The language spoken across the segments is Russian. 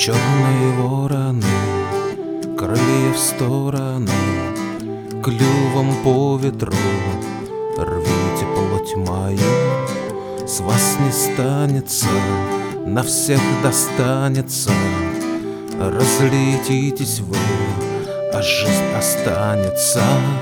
Черные вороны, крылья в стороны, клювом по ветру рвите плоть мою. С вас не станется, на всех достанется. Разлетитесь вы, а жизнь останется.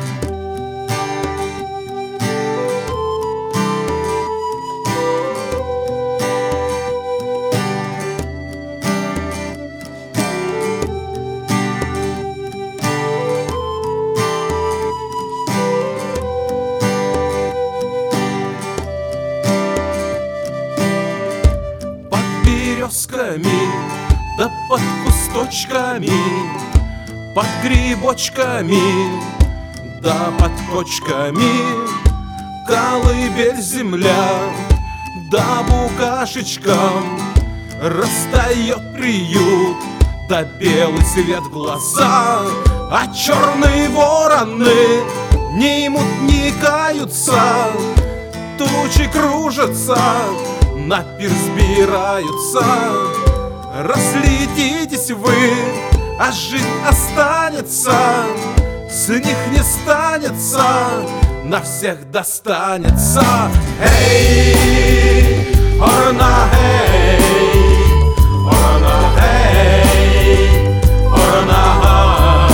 Да под кусточками, под грибочками, да под кочками колыбель земля, да букашечкам растает приют, да белый свет в глаза. А черные вороны не имут, не каются, тучи кружатся, на пир сбираются. Разлетитесь вы, а жизнь останется. С них не станется, на всех достанется. Эй, орна, эй, орна, эй, орна,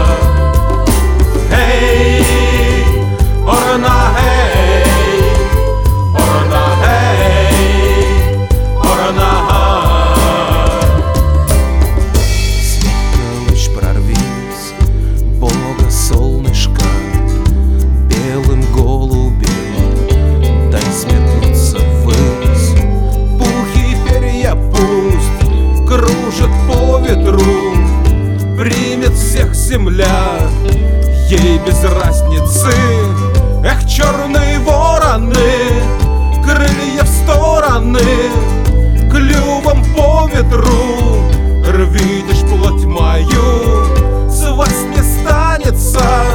эй, орна, эй, орна, эй, орна. Солнышко белым голубем, дай сметнуться ввысь. Пух и перья пусть кружат по ветру, примет всех земля, ей без разницы. Эх, черные вороны, крылья в стороны, клювом по ветру рвите ж плоть мою. С вас не станется,